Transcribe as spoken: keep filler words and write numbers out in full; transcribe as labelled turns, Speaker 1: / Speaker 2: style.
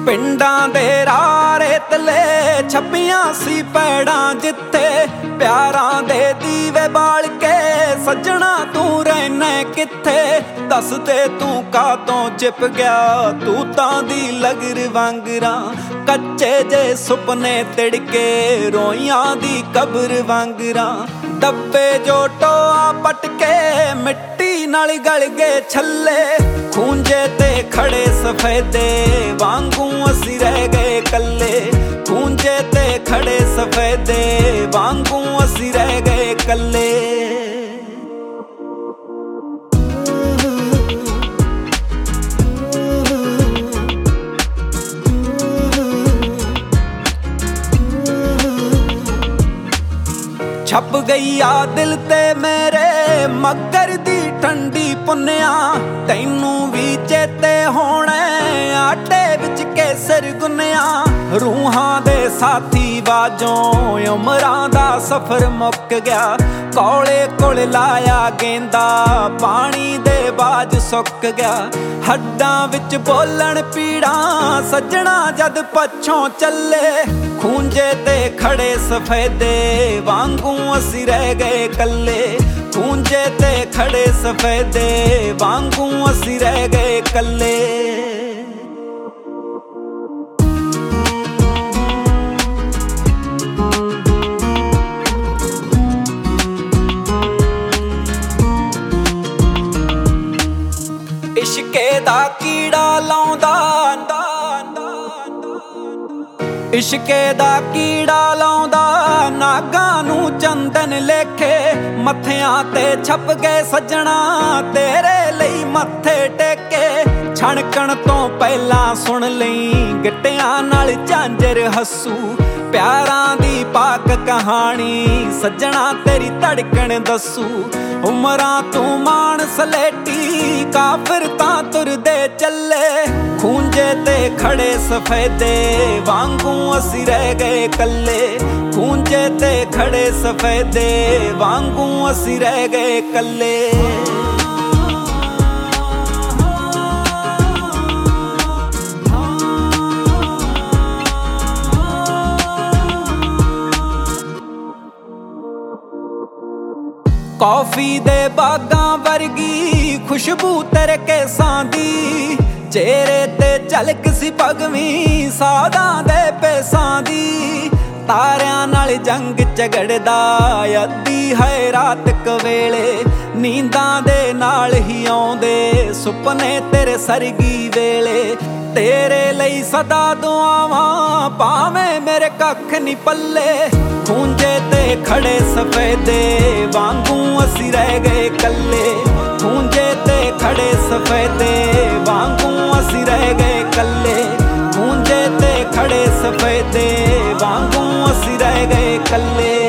Speaker 1: ਪਿੰਡਾਂ ਦੇ ਰਾਹ ਰੇਤਲੇ ਛੱਪੀਆਂ ਸੀ ਪੈੜਾਂ ਜਿੱਥੇ ਪਿਆਰਾਂ ਦੇ ਦੀਵੇ ਬਾਲ ਕੇ ਸੱਜਣਾ ਤੂੰ ਰਹਿਣਾ ਕਿੱਥੇ। ਦੱਸ ਦੇ ਤੂੰ ਕਾਤੋਂ ਚਿਪ ਗਿਆ ਤੂੰ ਤਾਂ ਦੀ ਲਗਰ ਵਾਂਗਰਾਂ ਕੱਚੇ ਜੇ ਸੁਪਨੇ ਤਿੜਕੇ ਰੋਈਆਂ ਦੀ ਕਬਰ ਵਾਂਗਰਾਂ। ਡੱਬੇ ਜੋ ਟੋਆ ਪਟਕੇ ਮਿੱਟੀ ਨਾਲ ਗਲ ਗਏ ਛੱਲੇ ਖੂੰਜੇ ਤੇ ਖੜੇ ਸਫੈਦੇ ਵਾਂਗੂ ਅਸੀਂ ਰਹਿ ਗਏ ਕੱਲੇ। ਖੂੰਜੇ ਤੇ ਖੜੇ ਸਫੈਦੇ ਵਾਂਗੂ ਅਸੀਂ ਰਹਿ ਗਏ ਕੱਲੇ। ਛਪ ਗਈ ਆ ਦਿਲ ਤੇ ਮੇਰੇ ਮੱਗਰ ਦੀ ਠੰਡੀ ਪੁੰਨਿਆ ਤੈਨੂੰ ਵੀ ਚੇਤੇ ਹੋਣਾ ਆਟੇ ਵਿੱਚ ਕੇਸਰ ਗੁੰਨਿਆ। ਰੂਹਾਂ ਦੇ ਸਾਥੀ ਬਾਜੋਂ ਉਮਰਾਂ ਦਾ ਸਫ਼ਰ ਮੁੱਕ ਗਿਆ ਕੋਲੇ ਕੋਲ ਲਾਇਆ ਗੇਂਦਾ ਪਾਣੀ ਦੇ ਬਾਜ ਸੁੱਕ ਗਿਆ। ਹੱਡਾਂ ਵਿੱਚ ਬੋਲਣ ਪੀੜਾਂ ਸੱਜਣਾ ਜਦ ਪੱਛੋਂ ਚੱਲੇ ਖੂੰਜੇ ਤੇ ਖੜੇ ਸਫੈਦੇ ਵਾਂਗੂ ਅਸੀਂ ਰਹਿ ਗਏ ਕੱਲੇ। ਖੂੰਜੇ ਤੇ ਖੜੇ ਸਫੈਦੇ ਵਾਂਗੂ ਅਸੀਂ ਰਹਿ ਗਏ ਕੱਲੇ। ਇਸ਼ਕੇ ਦਾ ਕੀੜਾ ਲਾਉਂਦਾ ਇਸ਼ਕੇ ਦਾ ਕੀੜਾ ਲਾਉਂਦਾ ਨਾਗਾਂ ਨੂੰ ਚੰਦਨ ਲੇਖੇ ਮੱਥਿਆਂ ਤੇ ਛਪ ਗਏ ਸੱਜਣਾ ਤੇਰੇ ਲਈ ਮੱਥੇ ਟੇਕੇ। ਛਣਕਣ ਤੋਂ ਪਹਿਲਾਂ ਸੁਣ ਲਈ ਗਿੱਟਿਆਂ ਨਾਲ ਝਾਂਜਰ ਹੱਸੂ ਪਿਆਰਾਂ ਦੀ ਪਾਕ ਕਹਾਣੀ ਸੱਜਣਾ ਤੇਰੀ ਧੜਕਣ ਦੱਸੂ। ਉਮਰਾਂ ਤੂੰ ਮਾਣ ਸਲੇਟੀ ਕਾਫਰ ਤਾਂ ਤੁਰਦੇ ਚੱਲੇ ਖੂੰਜੇ ਤੇ ਖੜੇ ਸਫੈਦੇ ਵਾਂਗੂ ਅਸੀਂ ਰਹਿ ਗਏ ਕੱਲੇ। ਖੂੰਜੇ ਤੇ ਖੜੇ ਸਫੈਦੇ ਵਾਂਗੂ ਅਸੀਂ ਰਹਿ ਗਏ ਕੱਲੇ। ਕੌਫੀ ਦੇ ਬਾਗਾਂ ਵਰਗੀ ਖੁਸ਼ਬੂ ਤੇਰੇ ਕੇਸਾਂ ਦੀ ਚਿਹਰੇ ਤੇ ਝਲਕ ਸੀ ਭਗਵੀਂ ਸਾਧਾਂ ਦੇ ਪੇਸਾਂ ਦੀ। ਤਾਰਿਆਂ ਨਾਲ ਜੰਗ ਝਗੜਦਾ ਅੱਧੀ ਹੈ ਰਾਤ ਕਵੇਲੇ ਨੀਂਦਾਂ ਦੇ ਨਾਲ ਹੀ ਆਉਂਦੇ ਸੁਪਨੇ ਤੇਰੇ ਸਰਗੀ ਵੇਲੇ। ਤੇਰੇ ਲਈ ਸਦਾ ਦੁਆਵਾਂ ਭਾਵੇਂ ਮੇਰੇ ਕੱਖ ਨੀ ਪੱਲੇ ਖੂੰਜੇ ਤੇ ਖੜੇ ਸਫੈਦੇ ਵਾਂਗੂ ਅਸੀਂ ਰਹਿ ਗਏ ਕੱਲੇ। ਖੂੰਜੇ ਤੇ ਖੜੇ ਸਫੈਦੇ ਵਾਂਗੂ ਅਸੀਂ ਰਹਿ ਗਏ ਕੱਲੇ। ਖੂੰਜੇ ਤੇ ਖੜੇ ਸਫੈਦੇ ਵਾਂਗੂ ਅਸੀਂ ਰਹਿ ਗਏ ਕੱਲੇ।